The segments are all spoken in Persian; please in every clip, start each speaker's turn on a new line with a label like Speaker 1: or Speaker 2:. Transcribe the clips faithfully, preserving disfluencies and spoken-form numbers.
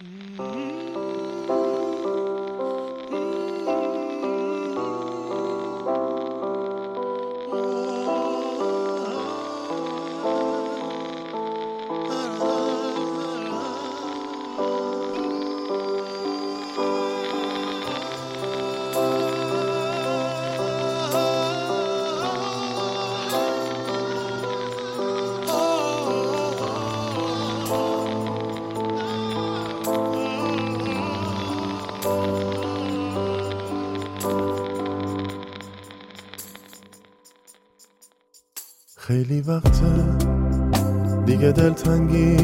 Speaker 1: خیلی وقته دیگه دلتنگی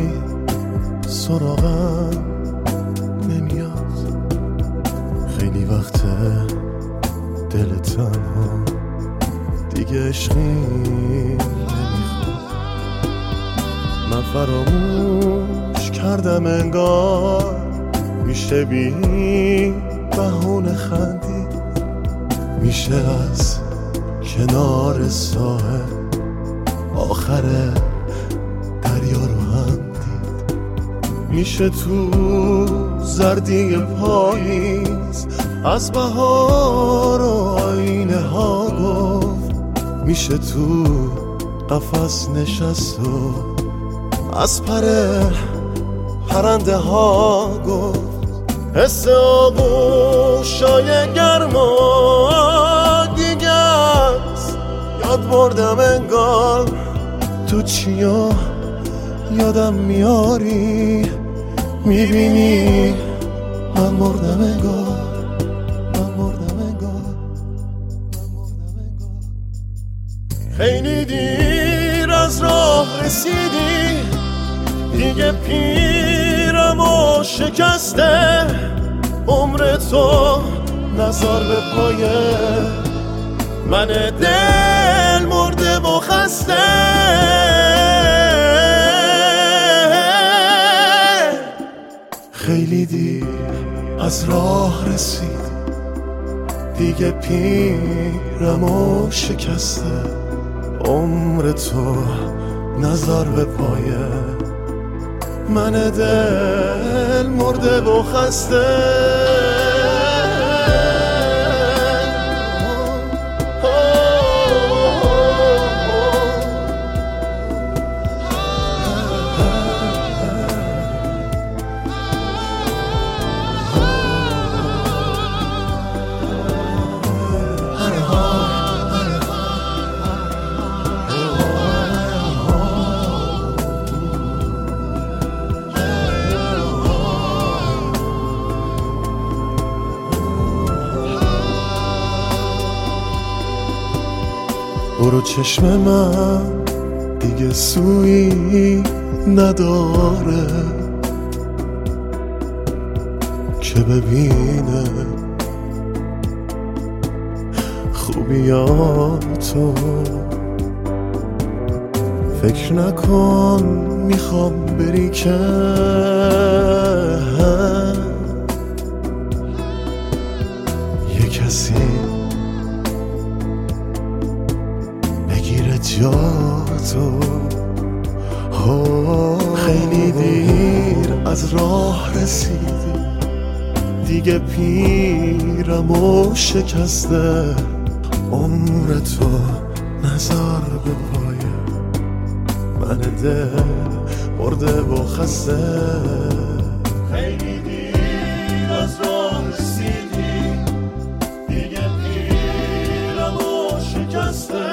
Speaker 1: سراغم نمیاد، خیلی وقته دل تنها دیگه عشقی نمیخواد. من فراموش کردم انگار میشه بی بهونه خندی، میشه از کنار ساحل آخر دریا رو هم دید، میشه تو زردی پاییز از بهار و آینه ها گفت، میشه تو قفس نشست و از پر پرنده ها گفت. حس آغوشای گرما دیگه است، یاد بردم انگار تو چیا یادم میاری، میبینی من مردم انگار، من مردم انگار، من مردم انگار. خیلی دیر از راه رسیدی، دیگه پیرم و شکسته، عمر تو نزار به پایه من دل مرده و خسته. خیلی دیر از راه رسید، دیگه پیرم و شکسته، عمر تو نزار به پایه من دل مرده و خسته. برو چشم من دیگه سویی نداره که ببینه خوبیاتو، فکر نکن میخوام بری که یه کسی بگیره جاتو. خیلی دیر از راه رسیدی، دیگه پیرم و شکسته، عمر تو نزار به پایه من دل مرده و خسته. خیلی دیر از راه رسیدی، دیگه پیرم و شکسته،